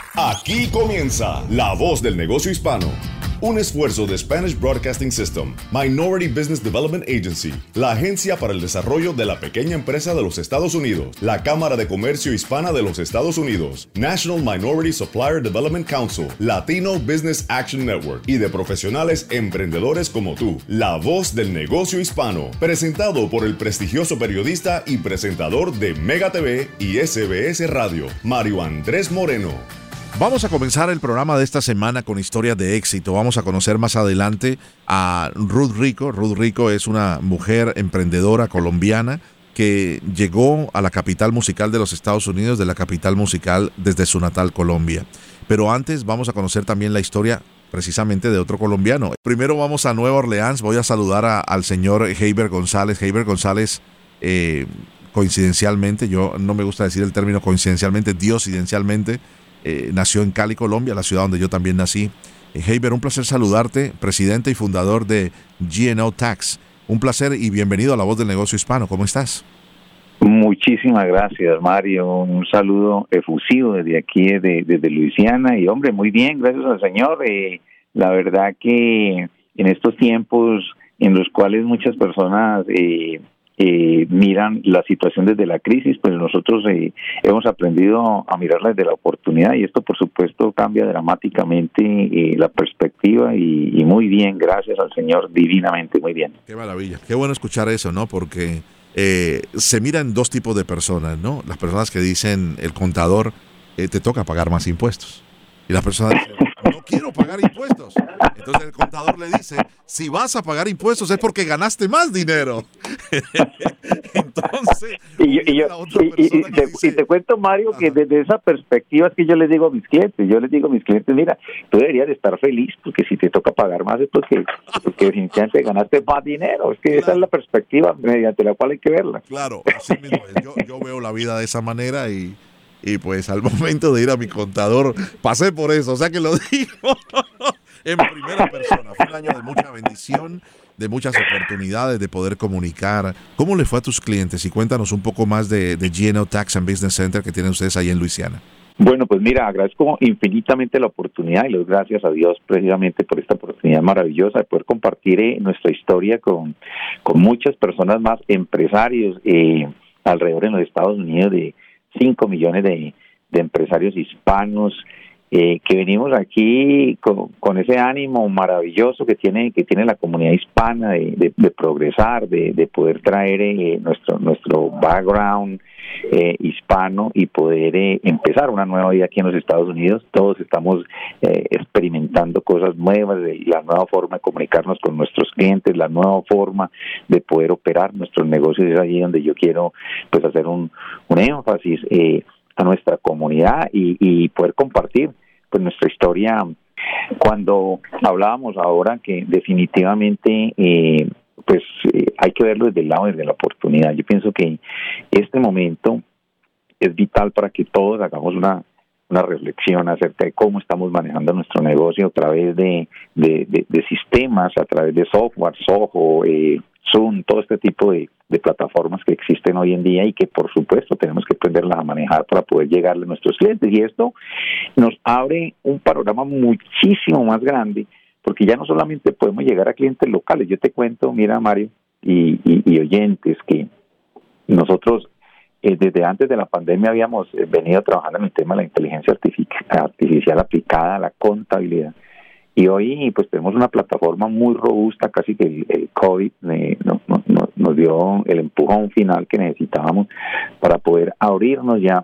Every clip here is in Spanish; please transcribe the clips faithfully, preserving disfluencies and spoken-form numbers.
Aquí comienza La Voz del Negocio Hispano, un esfuerzo de Spanish Broadcasting System, Minority Business Development Agency, la agencia para el desarrollo de la pequeña empresa de los Estados Unidos, la Cámara de Comercio Hispana de los Estados Unidos, National Minority Supplier Development Council, Latino Business Action Network y de profesionales emprendedores como tú. La Voz del Negocio Hispano, presentado por el prestigioso periodista y presentador de Mega T V y S B S Radio, Mario Andrés Moreno. Vamos a comenzar el programa de esta semana con historias de éxito. Vamos a conocer más adelante a Ruth Rico. Ruth Rico es una mujer emprendedora colombiana que llegó a la capital musical de los Estados Unidos, de la capital musical desde su natal Colombia. Pero antes vamos a conocer también la historia precisamente de otro colombiano. Primero vamos a Nueva Orleans. Voy a saludar a, al señor Heiber González. Heiber González, eh, coincidencialmente, yo no me gusta decir el término coincidencialmente, diosidencialmente, Eh, nació en Cali, Colombia, la ciudad donde yo también nací. Eh, Heiber, un placer saludarte, presidente y fundador de G and O Tax. Un placer y bienvenido a La Voz del Negocio Hispano. ¿Cómo estás? Muchísimas gracias, Mario. Un saludo efusivo desde aquí, desde, desde Luisiana. Y hombre, muy bien, gracias al Señor. Eh, la verdad que en estos tiempos en los cuales muchas personas Eh, Eh, miran la situación desde la crisis, pues nosotros eh, hemos aprendido a mirarla desde la oportunidad y esto por supuesto cambia dramáticamente eh, la perspectiva y, y muy bien, gracias al Señor, divinamente, muy bien. Qué maravilla, qué bueno escuchar eso, ¿no? Porque eh, se miran dos tipos de personas, ¿no? Las personas que dicen, el contador, eh, te toca pagar más impuestos. Y las personas dicen, no quiero pagar impuestos. Entonces el contador le dice, si vas a pagar impuestos es porque ganaste más dinero. Entonces, y, yo, y, yo, y, y, y, te, dice, y te cuento, Mario, que desde esa perspectiva es que yo les digo a mis clientes, yo les digo a mis clientes, mira, tú deberías de estar feliz porque si te toca pagar más es porque, porque definitivamente ganaste más dinero. Es que claro, esa es la perspectiva mediante la cual hay que verla. Claro, así mismo es. Yo, yo veo la vida de esa manera y Y pues al momento de ir a mi contador pasé por eso, o sea que lo digo en primera persona. Fue un año de mucha bendición, de muchas oportunidades de poder comunicar. ¿Cómo le fue a tus clientes? Y cuéntanos un poco más de, de G and O Tax and Business Center que tienen ustedes ahí en Luisiana. Bueno, pues mira, agradezco infinitamente la oportunidad y les doy gracias a Dios precisamente por esta oportunidad maravillosa de poder compartir eh, nuestra historia con, con muchas personas más, empresarios eh, alrededor en los Estados Unidos, de cinco millones de, de empresarios hispanos eh, que venimos aquí con, con ese ánimo maravilloso que tiene que tiene la comunidad hispana de, de, de progresar, de, de poder traer eh, nuestro nuestro background eh, hispano y poder eh, empezar una nueva vida aquí en los Estados Unidos. Todos estamos eh, experimentando cosas nuevas, de la nueva forma de comunicarnos con nuestros clientes, la nueva forma de poder operar nuestros negocios. Es allí donde yo quiero pues hacer un, un énfasis eh, a nuestra comunidad y, y poder compartir pues nuestra historia. Cuando hablábamos ahora que definitivamente eh, pues eh, hay que verlo desde el lado de la oportunidad. Yo pienso que este momento es vital para que todos hagamos una una reflexión acerca de cómo estamos manejando nuestro negocio a través de, de, de, de sistemas, a través de software, Soho, eh, Zoom, todo este tipo de, de plataformas que existen hoy en día y que por supuesto tenemos que aprenderlas a manejar para poder llegarle a nuestros clientes. Y esto nos abre un panorama muchísimo más grande porque ya no solamente podemos llegar a clientes locales. Yo te cuento, mira, Mario y, y, y oyentes, que nosotros Eh, desde antes de la pandemia habíamos eh, venido trabajando en el tema de la inteligencia artific- artificial aplicada a la contabilidad y hoy pues tenemos una plataforma muy robusta. Casi que el, el COVID eh, no, no, no, nos dio el empujón final que necesitábamos para poder abrirnos ya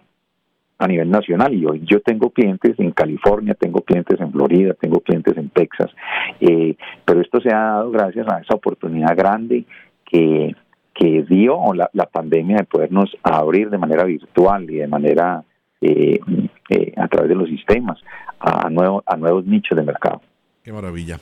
a nivel nacional. Y hoy yo tengo clientes en California, tengo clientes en Florida, tengo clientes en Texas, eh, pero esto se ha dado gracias a esa oportunidad grande que que dio la, la pandemia de podernos abrir de manera virtual y de manera eh, eh, a través de los sistemas a, nuevo, a nuevos nichos de mercado. Qué maravilla.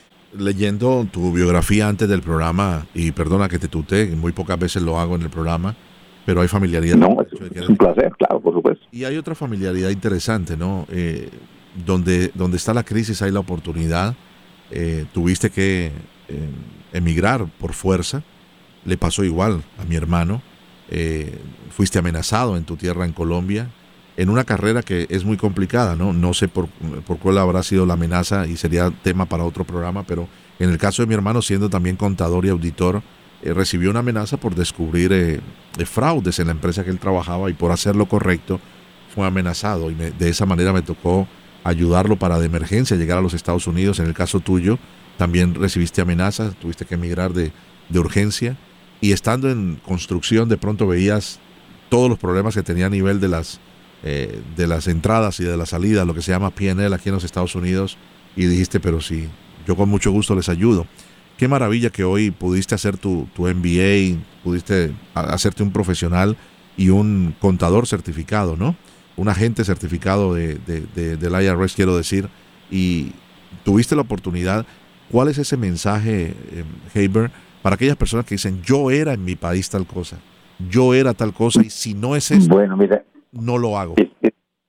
Leyendo tu biografía antes del programa, y perdona que te tutee, muy pocas veces lo hago en el programa, pero hay familiaridad. No, es, es un placer, claro, por supuesto. Y hay otra familiaridad interesante, ¿no? Eh, donde, donde está la crisis hay la oportunidad. Eh, tuviste que eh, emigrar por fuerza. Le pasó igual a mi hermano. Eh, fuiste amenazado en tu tierra en Colombia en una carrera que es muy complicada, ¿no? No sé por, por cuál habrá sido la amenaza y sería tema para otro programa, pero en el caso de mi hermano, siendo también contador y auditor, eh, recibió una amenaza por descubrir eh, eh, fraudes en la empresa que él trabajaba y por hacer lo correcto fue amenazado y me, de esa manera me tocó ayudarlo para de emergencia llegar a los Estados Unidos. En el caso tuyo, también recibiste amenazas, tuviste que emigrar de, de urgencia y estando en construcción de pronto veías todos los problemas que tenía a nivel de las Eh, de las entradas y de las salidas, lo que se llama P and L aquí en los Estados Unidos, y dijiste, pero sí, yo con mucho gusto les ayudo. Qué maravilla que hoy pudiste hacer tu, tu M B A, pudiste hacerte un profesional y un contador certificado, ¿no? Un agente certificado de, de, de, del I R S, quiero decir, y tuviste la oportunidad. ¿Cuál es ese mensaje, eh, Heiber, para aquellas personas que dicen, yo era en mi país tal cosa, yo era tal cosa, y si no es esto, bueno, mira, no lo hago? Ese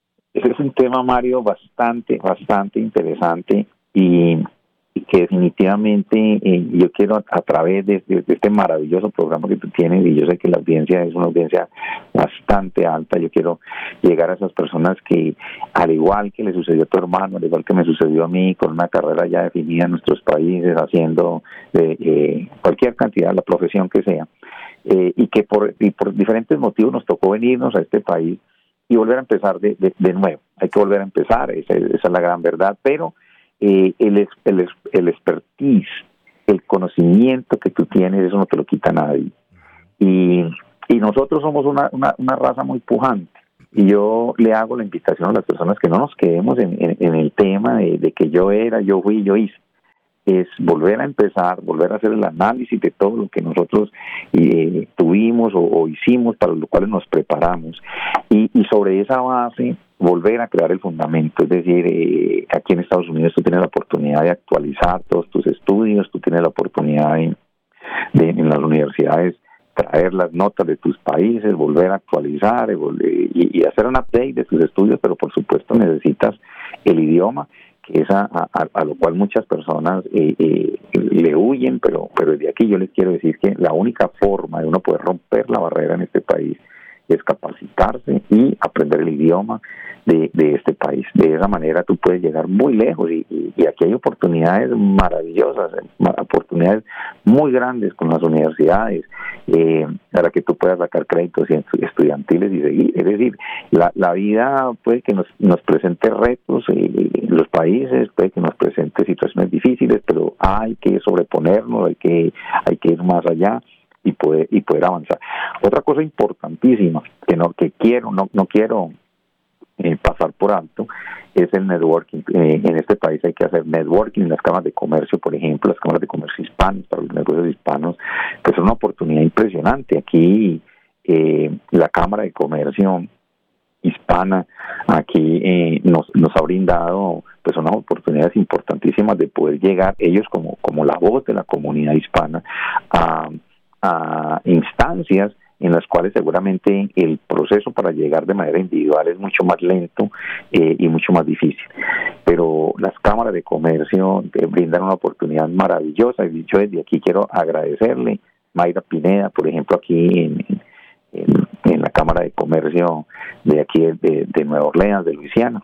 es un tema, Mario, bastante, bastante interesante y, y que definitivamente eh, yo quiero a, a través de, de, de este maravilloso programa que tú tienes, y yo sé que la audiencia es una audiencia bastante alta, yo quiero llegar a esas personas que, al igual que le sucedió a tu hermano, al igual que me sucedió a mí, con una carrera ya definida en nuestros países, haciendo eh, eh, cualquier cantidad, la profesión que sea, eh, y que por, y por diferentes motivos nos tocó venirnos a este país y volver a empezar de, de, de nuevo. Hay que volver a empezar, esa, esa es la gran verdad, pero eh, el, el, el expertise, el conocimiento que tú tienes, eso no te lo quita nadie. Y, y nosotros somos una, una, una raza muy pujante, y yo le hago la invitación a las personas que no nos quedemos en, en, en el tema de, de que yo era, yo fui, yo hice. Es volver a empezar, volver a hacer el análisis de todo lo que nosotros eh, tuvimos o, o hicimos, para lo cual nos preparamos, y, y sobre esa base volver a crear el fundamento. Es decir, eh, aquí en Estados Unidos tú tienes la oportunidad de actualizar todos tus estudios, tú tienes la oportunidad de, de en las universidades traer las notas de tus países, volver a actualizar y, y hacer un update de tus estudios, pero por supuesto necesitas el idioma, que es a, a, a lo cual muchas personas eh, eh, le huyen, pero pero desde aquí yo les quiero decir que la única forma de uno poder romper la barrera en este país es capacitarse y aprender el idioma de, de este país. De esa manera tú puedes llegar muy lejos, y, y, y aquí hay oportunidades maravillosas, oportunidades muy grandes con las universidades, eh, para que tú puedas sacar créditos estudiantiles y seguir. Es decir, la, la vida puede que nos, nos presente retos, eh, los países puede que nos presente situaciones difíciles, pero hay que sobreponernos, hay que, hay que ir más allá y poder y poder avanzar. Otra cosa importantísima que no que quiero no no quiero eh, pasar por alto es el networking. Eh, en este país hay que hacer networking en las cámaras de comercio, por ejemplo, las cámaras de comercio hispanas, para los negocios hispanos, que es una oportunidad impresionante. Aquí eh, la Cámara de Comercio hispana aquí eh, nos nos ha brindado pues unas oportunidades importantísimas de poder llegar ellos como como la voz de la comunidad hispana a a instancias en las cuales seguramente el proceso para llegar de manera individual es mucho más lento eh, y mucho más difícil. Pero las cámaras de comercio te brindan una oportunidad maravillosa, y yo desde aquí quiero agradecerle Mayra Pineda, por ejemplo, aquí en, en, en la Cámara de Comercio de aquí de, de Nueva Orleans, de Luisiana,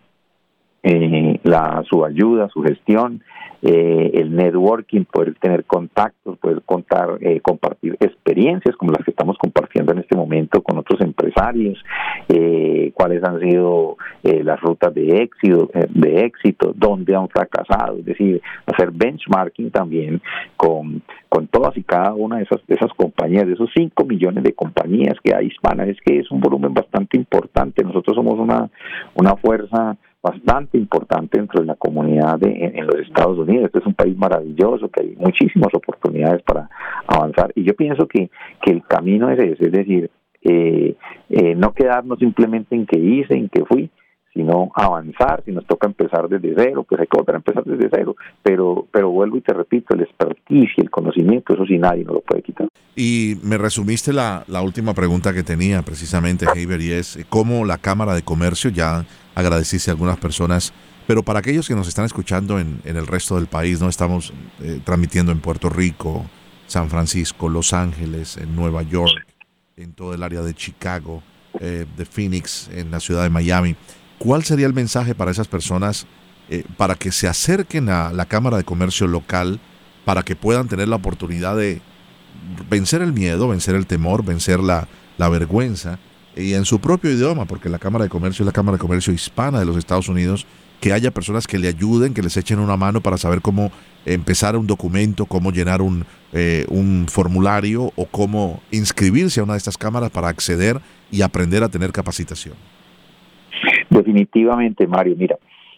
eh, la su ayuda, su gestión, eh, el networking, poder tener contactos, poder contar, eh, compartir experiencias como las que estamos compartiendo en este momento con otros empresarios, eh, cuáles han sido eh, las rutas de éxito, eh, de éxito, dónde han fracasado, es decir, hacer benchmarking también con con todas y cada una de esas de esas compañías, de esos cinco millones de compañías que hay hispanas. Es que es un volumen bastante importante. Nosotros somos una una fuerza bastante importante dentro de la comunidad de, en, en los Estados Unidos. Este es un país maravilloso, que hay muchísimas oportunidades para avanzar, y yo pienso que, que el camino es ese, es decir, eh, eh, no quedarnos simplemente en que hice, en que fui, sino avanzar. Si nos toca empezar desde cero, pues hay que volver a empezar desde cero, pero pero vuelvo y te repito, el expertise y el conocimiento, eso sí nadie nos lo puede quitar. Y me resumiste la, la última pregunta que tenía precisamente, Heiber, y es cómo la Cámara de Comercio, ya agradeciste a algunas personas, pero para aquellos que nos están escuchando en, en el resto del país, no estamos eh, transmitiendo en Puerto Rico, San Francisco, Los Ángeles, en Nueva York, en todo el área de Chicago, eh, de Phoenix, en la ciudad de Miami. ¿Cuál sería el mensaje para esas personas eh, para que se acerquen a la Cámara de Comercio local, para que puedan tener la oportunidad de vencer el miedo, vencer el temor, vencer la, la vergüenza, y en su propio idioma, porque la Cámara de Comercio es la Cámara de Comercio hispana de los Estados Unidos, que haya personas que le ayuden, que les echen una mano para saber cómo empezar un documento, cómo llenar un, eh, un formulario o cómo inscribirse a una de estas cámaras para acceder y aprender a tener capacitación? Definitivamente, Mario. Mira,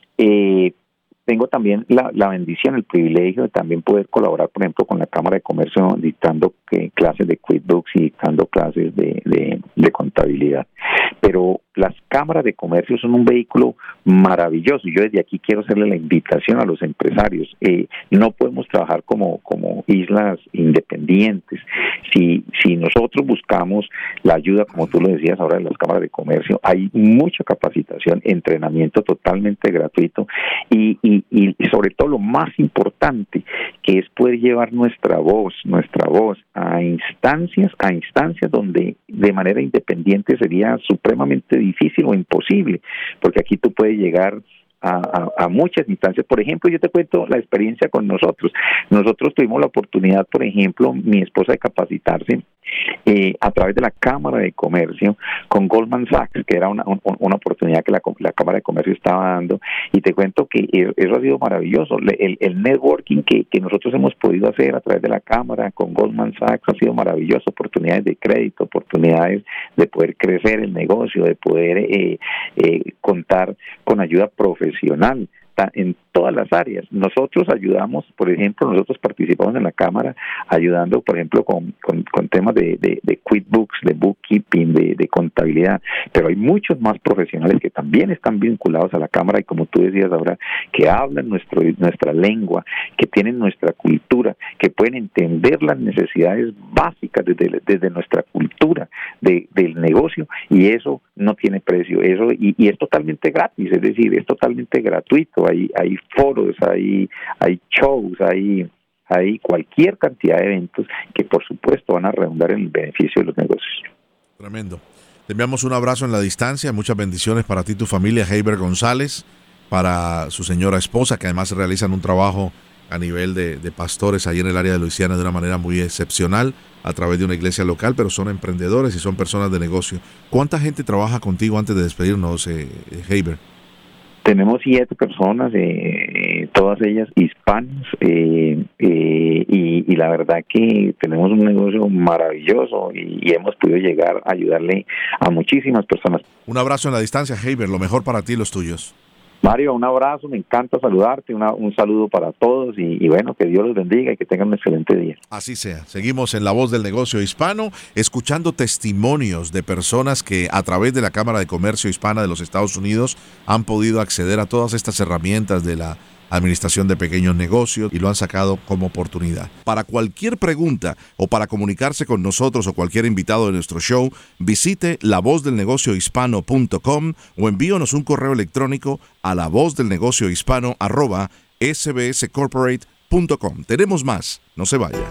eh, tengo también la, la bendición, el privilegio de también poder colaborar, por ejemplo, con la Cámara de Comercio, dictando eh, clases de QuickBooks y dictando clases de, de, de contabilidad. Pero las cámaras de comercio son un vehículo maravilloso. Yo desde aquí quiero hacerle la invitación a los empresarios. Eh, no podemos trabajar como, como islas independientes. Si, si nosotros buscamos la ayuda, como tú lo decías ahora, de las cámaras de comercio, hay mucha capacitación, entrenamiento totalmente gratuito y, y, y sobre todo lo más importante, que es poder llevar nuestra voz, nuestra voz a instancias, a instancias donde de manera independiente sería supremamente difícil o imposible, porque aquí tú puedes llegar a, a, a muchas instancias. Por ejemplo, yo te cuento la experiencia con nosotros. Nosotros tuvimos la oportunidad, por ejemplo, mi esposa, de capacitarse eh, a través de la Cámara de Comercio con Goldman Sachs, que era una, un, una oportunidad que la, la Cámara de Comercio estaba dando, y te cuento que eso ha sido maravilloso. El, el networking que, que nosotros hemos podido hacer a través de la Cámara con Goldman Sachs ha sido maravilloso. Oportunidades de crédito, oportunidades de poder crecer el negocio, de poder eh, eh, contar con ayuda profesional en todas las áreas. Nosotros ayudamos, por ejemplo, nosotros participamos en la Cámara ayudando, por ejemplo, con, con, con temas de, de, de QuickBooks, de bookkeeping, de, de contabilidad, pero hay muchos más profesionales que también están vinculados a la Cámara y, como tú decías ahora, que hablan nuestro, nuestra lengua, que tienen nuestra cultura, que pueden entender las necesidades básicas desde, desde nuestra cultura de, del negocio, y eso no tiene precio, eso y, y es totalmente gratis, es decir, es totalmente gratuito. Hay, hay foros, hay, hay shows, hay, hay cualquier cantidad de eventos que por supuesto van a redundar en el beneficio de los negocios. Tremendo. Te enviamos un abrazo en la distancia, muchas bendiciones para ti y tu familia, Heiber González, para su señora esposa, que además realizan un trabajo a nivel de, de pastores ahí en el área de Luisiana de una manera muy excepcional a través de una iglesia local, pero son emprendedores y son personas de negocio. ¿Cuánta gente trabaja contigo antes de despedirnos, eh, Heiber? Tenemos siete personas, eh, todas ellas hispanas, eh, eh, y, y la verdad que tenemos un negocio maravilloso y, y hemos podido llegar a ayudarle a muchísimas personas. Un abrazo en la distancia, Heiber, lo mejor para ti y los tuyos. Mario, un abrazo, me encanta saludarte, una, un saludo para todos y, y bueno, que Dios los bendiga y que tengan un excelente día. Así sea. Seguimos en La Voz del Negocio Hispano, escuchando testimonios de personas que a través de la Cámara de Comercio Hispana de los Estados Unidos han podido acceder a todas estas herramientas de la Administración de Pequeños Negocios y lo han sacado como oportunidad. Para cualquier pregunta o para comunicarse con nosotros o cualquier invitado de nuestro show, visite la voz del negocio hispano punto com o envíonos un correo electrónico a la voz del negocio hispano arroba s b s corporate punto com. Tenemos más, no se vaya.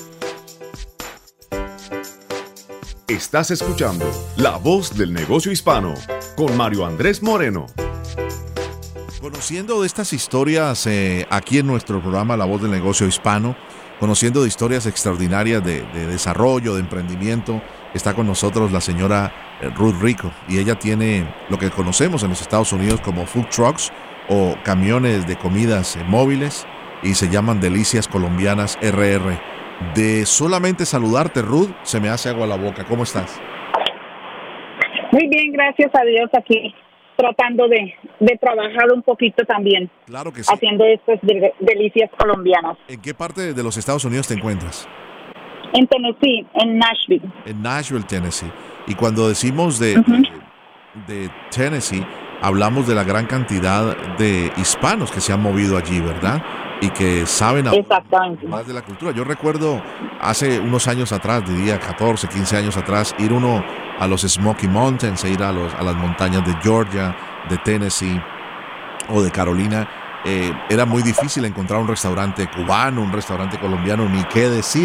Estás escuchando La Voz del Negocio Hispano con Mario Andrés Moreno. Conociendo de estas historias eh, aquí en nuestro programa La Voz del Negocio Hispano, conociendo de historias extraordinarias de, de desarrollo, de emprendimiento, está con nosotros la señora eh, Ruth Rico, y ella tiene lo que conocemos en los Estados Unidos como food trucks o camiones de comidas eh, móviles, y se llaman Delicias Colombianas R R. De solamente saludarte, Ruth, se me hace agua la boca. ¿Cómo estás? Muy bien, gracias a Dios, aquí tratando de, de trabajar un poquito también. Claro que sí. Haciendo estas de, delicias colombianas. ¿En qué parte de los Estados Unidos te encuentras? En Tennessee, en Nashville. En Nashville, Tennessee. Y cuando decimos de, Uh-huh. de, de Tennessee, hablamos de la gran cantidad de hispanos que se han movido allí, ¿verdad? Y que saben Exactamente. más de la cultura. Yo recuerdo hace unos años atrás, diría catorce, quince años atrás, ir uno a los Smoky Mountains, e ir a, los, a las montañas de Georgia, de Tennessee o de Carolina. Eh, era muy difícil encontrar un restaurante cubano, un restaurante colombiano, ni qué decir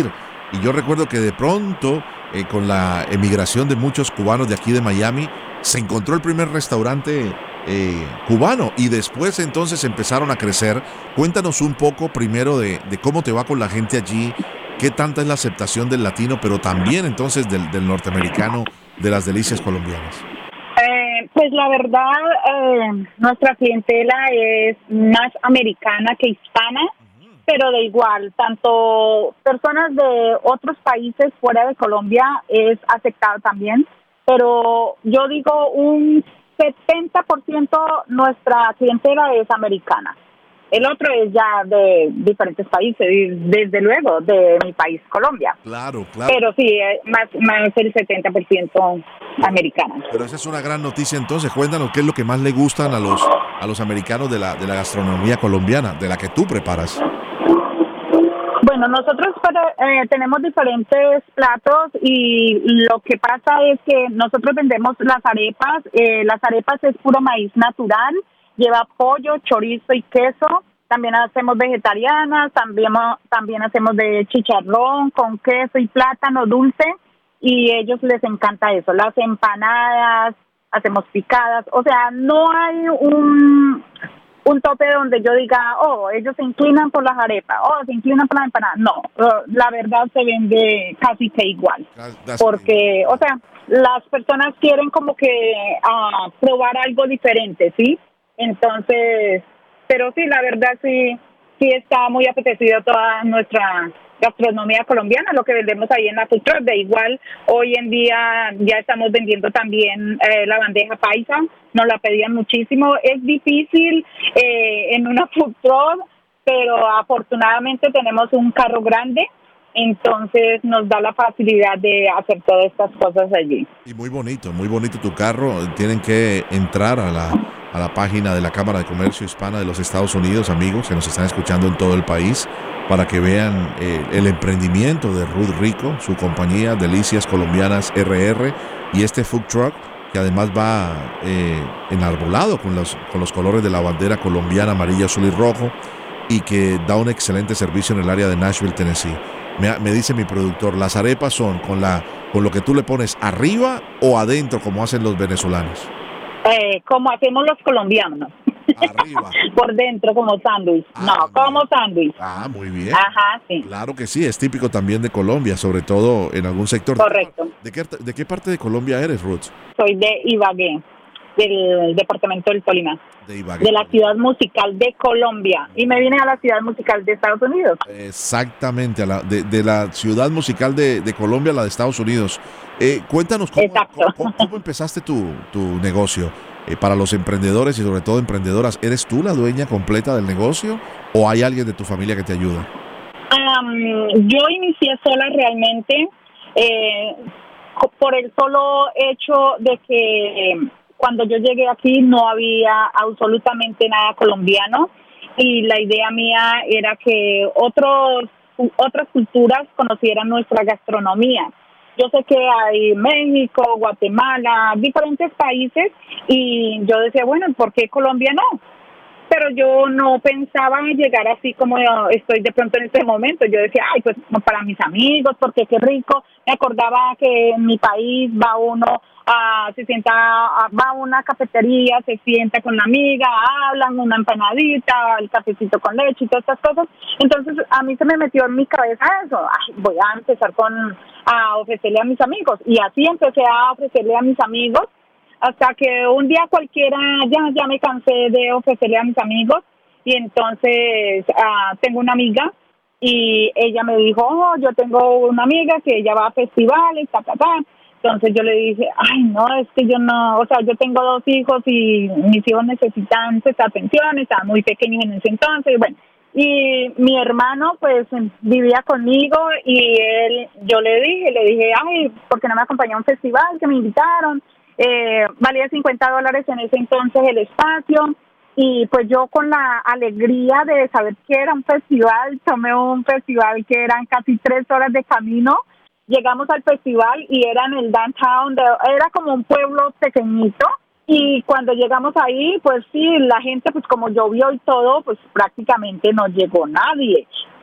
y yo recuerdo que de pronto, eh, con la emigración de muchos cubanos de aquí de Miami, se encontró el primer restaurante eh, cubano y después entonces empezaron a crecer. Cuéntanos un poco primero de, de cómo te va con la gente allí, qué tanta es la aceptación del latino, pero también entonces del, del norteamericano de las delicias colombianas. Eh, pues la verdad, eh, nuestra clientela es más americana que hispana, pero de igual, tanto personas de otros países fuera de Colombia es aceptado también, pero yo digo un setenta por ciento nuestra clientela es americana. El otro es ya de diferentes países, y desde luego de mi país, Colombia. Claro, claro. Pero sí, más, más el setenta por ciento americana. Pero esa es una gran noticia entonces. Cuéntanos qué es lo que más le gustan a los a los americanos de la de la gastronomía colombiana, de la que tú preparas. Bueno, nosotros eh, tenemos diferentes platos y lo que pasa es que nosotros vendemos las arepas. Eh, las arepas es puro maíz natural. Lleva pollo, chorizo y queso. También hacemos vegetarianas, también, también hacemos de chicharrón con queso y plátano dulce. Y a ellos les encanta eso. Las empanadas, hacemos picadas. O sea, no hay un, un tope donde yo diga, oh, ellos se inclinan por las arepas, oh, se inclinan por las empanadas. No, la verdad se vende casi que igual. Porque, o sea, las personas quieren como que uh, probar algo diferente, ¿sí? Entonces, pero sí, la verdad sí, sí está muy apetecido toda nuestra gastronomía colombiana, lo que vendemos ahí en la food truck. De igual, hoy en día ya estamos vendiendo también eh, la bandeja paisa, nos la pedían muchísimo. Es difícil eh, en una food truck, pero afortunadamente tenemos un carro grande, entonces nos da la facilidad de hacer todas estas cosas allí. Y muy bonito, muy bonito tu carro. Tienen que entrar a la a la página de la Cámara de Comercio Hispana de los Estados Unidos, amigos que nos están escuchando en todo el país, para que vean eh, el emprendimiento de Ruth Rico, su compañía Delicias Colombianas R R, y este food truck que además va eh, enarbolado con los, con los colores de la bandera colombiana, amarillo, azul y rojo, y que da un excelente servicio en el área de Nashville, Tennessee. Me, me dice mi productor, ¿las arepas son con, la, con lo que tú le pones arriba o adentro como hacen los venezolanos? Eh, como hacemos los colombianos. Arriba. Por dentro como sándwich. Ah, no, como sándwich. Ah, muy bien. Ajá, sí. Claro que sí, es típico también de Colombia, sobre todo en algún sector. Correcto. ¿De qué, de qué parte de Colombia eres, Ruth? Soy de Ibagué, del departamento del Tolima. De Ibagué. De la ciudad musical de Colombia. Y me vine a la ciudad musical de Estados Unidos. Exactamente, a la, de, de la ciudad musical de, de Colombia a la de Estados Unidos. Eh, cuéntanos cómo, cómo, cómo empezaste tu, tu negocio. Eh, para los emprendedores y sobre todo emprendedoras, ¿eres tú la dueña completa del negocio o hay alguien de tu familia que te ayuda? Um, yo inicié sola realmente eh, por el solo hecho de que eh, cuando yo llegué aquí no había absolutamente nada colombiano y la idea mía era que otros otras culturas conocieran nuestra gastronomía. Yo sé que hay México, Guatemala, diferentes países y yo decía, bueno, ¿por qué Colombia no? Pero yo no pensaba llegar así como estoy de pronto en este momento. Yo decía, ay, pues para mis amigos, porque qué rico. Me acordaba que en mi país va uno, uh, se sienta, uh, va a una cafetería, se sienta con la amiga, hablan, una empanadita, el cafecito con leche y todas estas cosas. Entonces a mí se me metió en mi cabeza eso. Ay, voy a empezar con a ofrecerle a mis amigos. Y así empecé a ofrecerle a mis amigos. Hasta que un día cualquiera ya ya me cansé de ofrecerle a mis amigos y entonces uh, tengo una amiga y ella me dijo, oh, yo tengo una amiga que ella va a festivales, ta, ta, ta. Entonces yo le dije, ay, no, es que yo no, o sea, yo tengo dos hijos y mis hijos necesitan esta atención, estaban muy pequeños en ese entonces, y bueno. Y mi hermano, pues, vivía conmigo y él, yo le dije, le dije, ay, ¿por qué no me acompañó a un festival que me invitaron? Eh, valía cincuenta dólares en ese entonces el espacio y pues yo con la alegría de saber que era un festival, tomé un festival que eran casi tres horas de camino, llegamos al festival y era en el downtown, de, era como un pueblo pequeñito y cuando llegamos ahí pues sí, la gente pues como llovió y todo pues prácticamente no llegó nadie.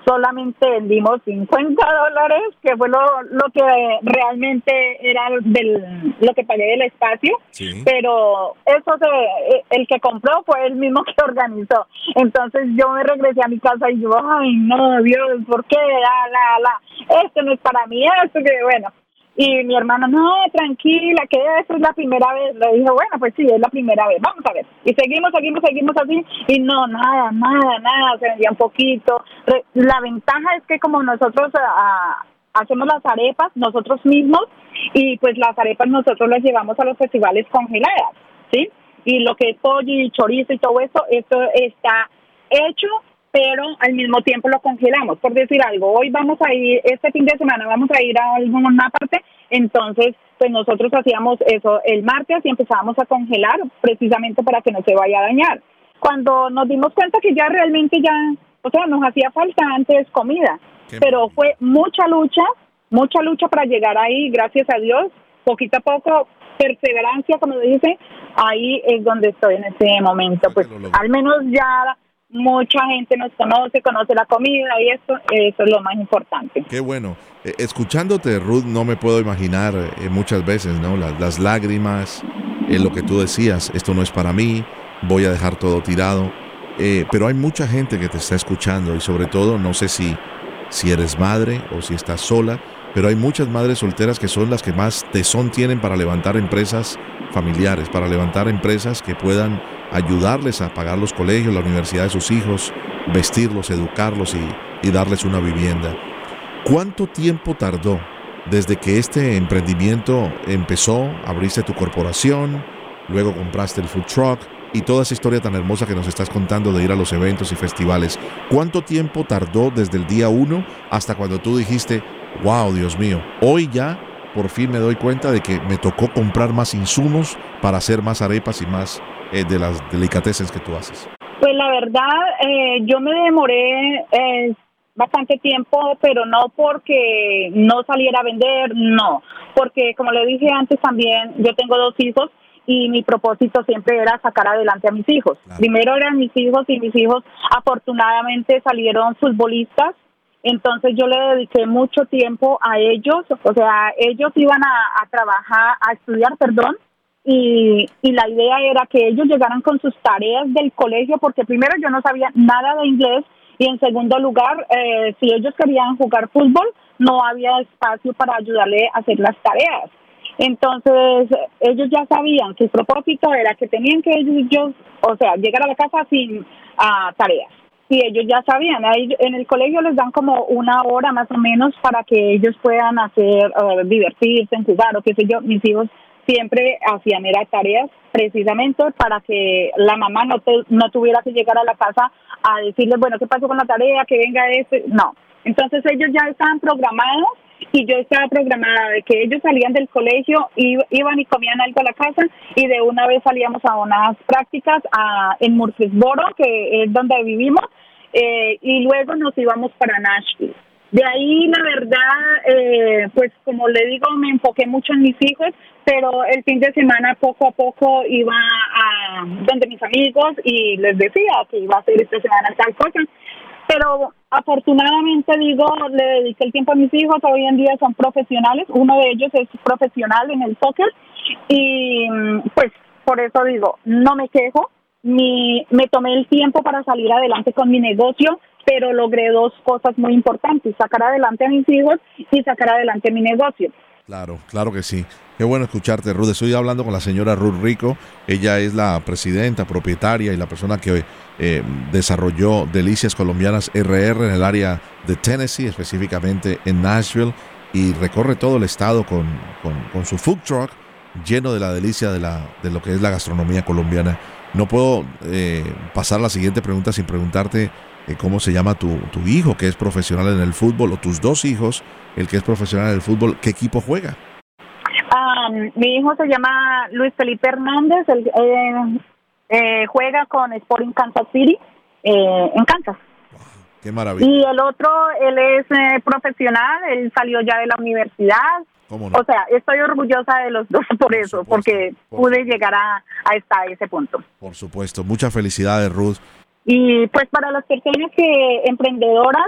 solamente vendimos cincuenta dólares, que fue lo, lo que realmente era del, lo que pagué del espacio, sí. Pero eso se, el que compró fue el mismo que organizó. Entonces yo me regresé a mi casa y yo, ay no, Dios, ¿por qué? La, la, la, esto no es para mí, esto que bueno. Y mi hermano, no, tranquila, que eso es la primera vez. Le dije, bueno, pues sí, es la primera vez, vamos a ver. Y seguimos, seguimos, seguimos así, y no, nada, nada, nada, se vendía un poquito. La ventaja es que como nosotros uh, hacemos las arepas nosotros mismos, y pues las arepas nosotros las llevamos a los festivales congeladas, ¿sí? Y lo que es pollo y chorizo y todo eso, esto está hecho, pero al mismo tiempo lo congelamos. Por decir algo, hoy vamos a ir, este fin de semana vamos a ir a alguna parte, entonces pues nosotros hacíamos eso el martes y empezábamos a congelar precisamente para que no se vaya a dañar. Cuando nos dimos cuenta que ya realmente ya, o sea, nos hacía falta antes comida, Qué pero fue mucha lucha, mucha lucha para llegar ahí, gracias a Dios, poquito a poco, perseverancia, como dice, ahí es donde estoy en este momento, pues al menos ya mucha gente nos conoce, conoce la comida y eso, eso es lo más importante. Qué bueno. Eh, escuchándote, Ruth, no me puedo imaginar eh, muchas veces, ¿no? Las, las lágrimas, eh, lo que tú decías, esto no es para mí, voy a dejar todo tirado. Eh, pero hay mucha gente que te está escuchando y sobre todo, no sé si, si eres madre o si estás sola, pero hay muchas madres solteras que son las que más tesón tienen para levantar empresas familiares, para levantar empresas que puedan ayudarles a pagar los colegios, la universidad de sus hijos, vestirlos, educarlos y, y darles una vivienda. ¿Cuánto tiempo tardó desde que este emprendimiento empezó? Abriste tu corporación, luego compraste el food truck y toda esa historia tan hermosa que nos estás contando de ir a los eventos y festivales. ¿Cuánto tiempo tardó desde el día uno hasta cuando tú dijiste, wow, Dios mío, hoy ya por fin me doy cuenta de que me tocó comprar más insumos para hacer más arepas y más eh, de las delicatessen que tú haces? Pues la verdad, eh, yo me demoré eh, bastante tiempo, pero no porque no saliera a vender, no. Porque como le dije antes también, yo tengo dos hijos y mi propósito siempre era sacar adelante a mis hijos. Claro. Primero eran mis hijos y mis hijos afortunadamente salieron futbolistas. Entonces yo le dediqué mucho tiempo a ellos, o sea, ellos iban a, a trabajar, a estudiar, perdón, y, y la idea era que ellos llegaran con sus tareas del colegio, porque primero yo no sabía nada de inglés, y en segundo lugar, eh, si ellos querían jugar fútbol, no había espacio para ayudarle a hacer las tareas. Entonces ellos ya sabían que el propósito era que tenían que ellos, o sea, llegar a la casa sin uh, tareas. Y ellos ya sabían, ahí en el colegio les dan como una hora más o menos para que ellos puedan hacer, uh, divertirse, jugar o qué sé yo. Mis hijos siempre hacían era tareas precisamente para que la mamá no, te, no tuviera que llegar a la casa a decirles, bueno, ¿qué pasó con la tarea? Que venga esto. No. Entonces ellos ya estaban programados y yo estaba programada de que ellos salían del colegio, y iban y comían algo a la casa y de una vez salíamos a unas prácticas a, en Murfreesboro, que es donde vivimos, eh, y luego nos íbamos para Nashville. De ahí, la verdad, eh, pues como le digo, me enfoqué mucho en mis hijos, pero el fin de semana poco a poco iba a donde mis amigos y les decía que iba a hacer esta semana tal cosa. Pero afortunadamente, digo, le dediqué el tiempo a mis hijos. Hoy en día son profesionales. Uno de ellos es profesional en el soccer. Y pues por eso digo, no me quejo. Mi, me tomé el tiempo para salir adelante con mi negocio, pero logré dos cosas muy importantes: sacar adelante a mis hijos y sacar adelante mi negocio. Claro, claro que sí. Qué bueno escucharte, Ruth. Estoy hablando con la señora Ruth Rico. Ella es la presidenta, propietaria y la persona que eh, desarrolló Delicias Colombianas R R en el área de Tennessee, específicamente en Nashville, y recorre todo el estado con, con, con su food truck lleno de la delicia de, la, de lo que es la gastronomía colombiana. No puedo eh, pasar a la siguiente pregunta sin preguntarte eh, cómo se llama tu, tu hijo, que es profesional en el fútbol, o tus dos hijos, el que es profesional en el fútbol. ¿Qué equipo juega? Um, mi hijo se llama Luis Felipe Hernández, él, eh, eh, juega con Sporting Kansas City, eh, en Kansas. Wow, ¡qué maravilla! Y el otro, él es eh, profesional, él salió ya de la universidad. ¿Cómo no? O sea, estoy orgullosa de los dos por, por eso, supuesto, porque por pude llegar a, a hasta ese punto. Por supuesto, muchas felicidades, Ruth. Y pues para las personas que emprendedoras,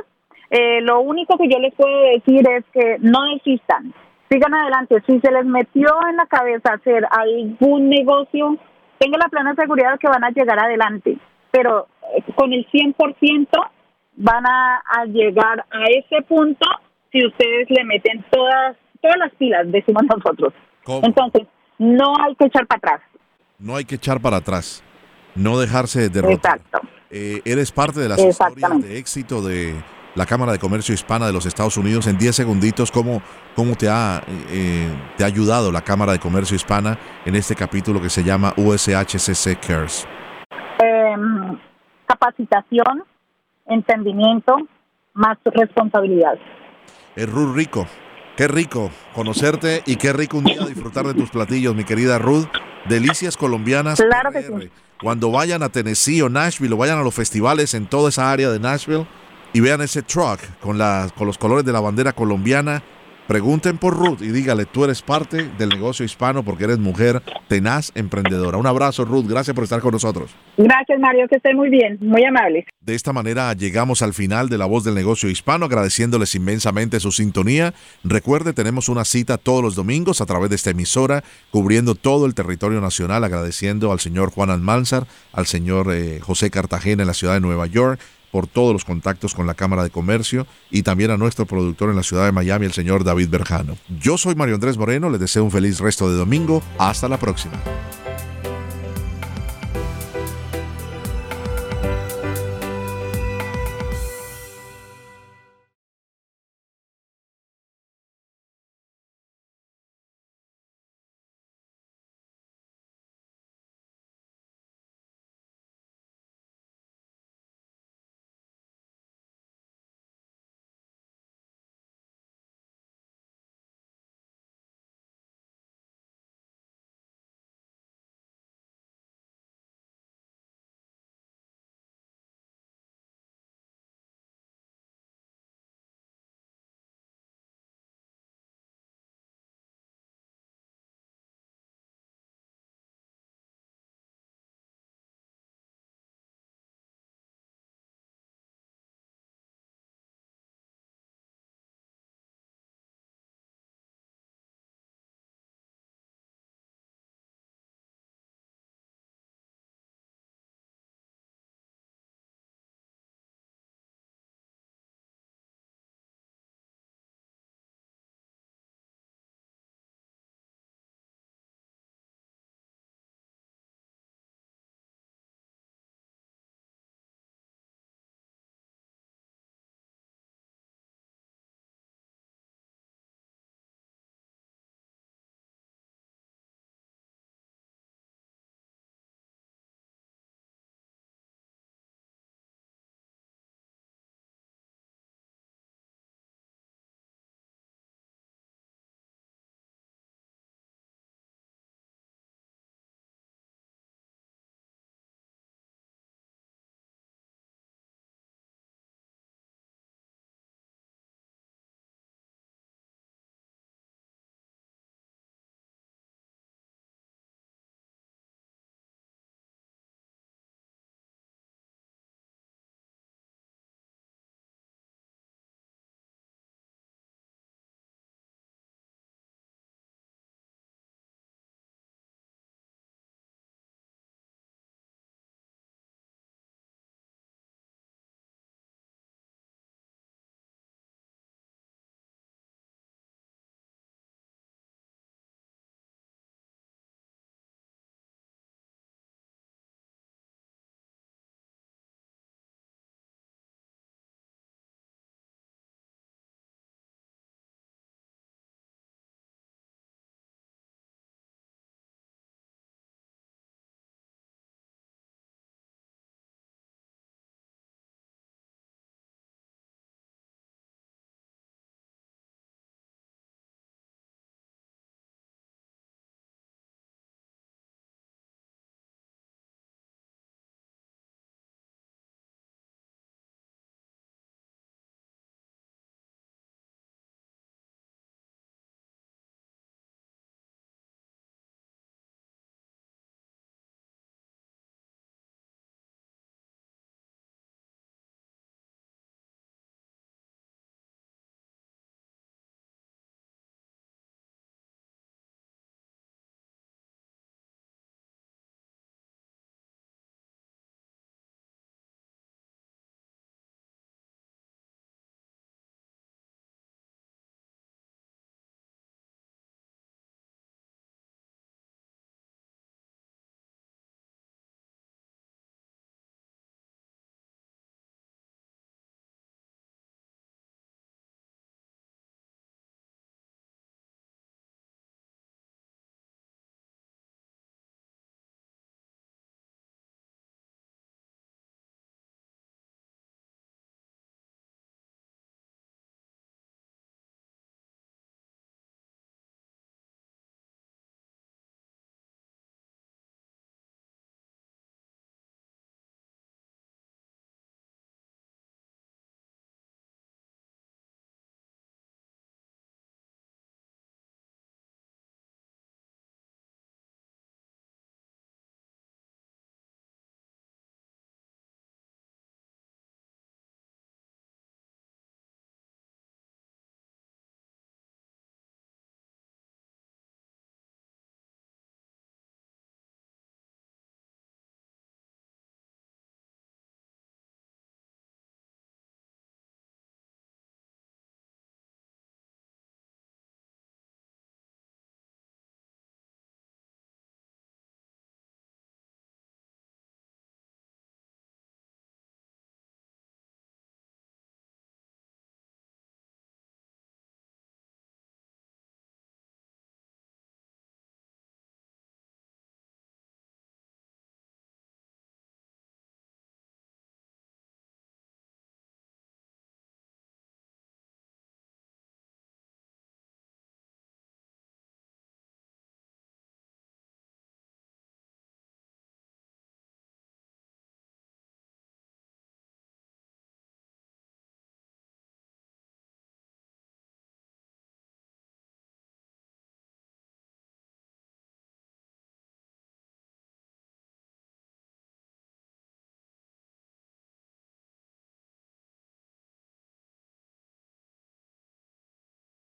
Eh, lo único que yo les puedo decir es que no desistan, sigan adelante. Si se les metió en la cabeza hacer algún negocio, tengan la plena seguridad de que van a llegar adelante, pero eh, con el cien por ciento van a, a llegar a ese punto si ustedes le meten todas todas las pilas, decimos nosotros. ¿Cómo? Entonces, no hay que echar para atrás. No hay que echar para atrás, no dejarse derrotar. Exacto. Eh, eres parte de las historias de éxito de la Cámara de Comercio Hispana de los Estados Unidos. En diez segunditos, ¿cómo, cómo te, ha, eh, te ha ayudado la Cámara de Comercio Hispana en este capítulo que se llama U S H C C Cares? Eh, capacitación, entendimiento, más responsabilidad. Es Ruth Rico. Qué rico conocerte y qué rico un día disfrutar de tus platillos, mi querida Ruth. Delicias Colombianas. Claro que sí. Cuando vayan a Tennessee o Nashville o vayan a los festivales en toda esa área de Nashville y vean ese truck con, la, con los colores de la bandera colombiana, pregunten por Ruth y dígale, tú eres parte del negocio hispano porque eres mujer tenaz, emprendedora. Un abrazo, Ruth. Gracias por estar con nosotros. Gracias, Mario, que estén muy bien, muy amables. De esta manera llegamos al final de La Voz del Negocio Hispano, agradeciéndoles inmensamente su sintonía. Recuerde, tenemos una cita todos los domingos a través de esta emisora, cubriendo todo el territorio nacional, agradeciendo al señor Juan Almanzar, al señor eh, José Cartagena en la ciudad de Nueva York, por todos los contactos con la Cámara de Comercio, y también a nuestro productor en la ciudad de Miami, el señor David Berjano. Yo soy Mario Andrés Moreno, les deseo un feliz resto de domingo. Hasta la próxima.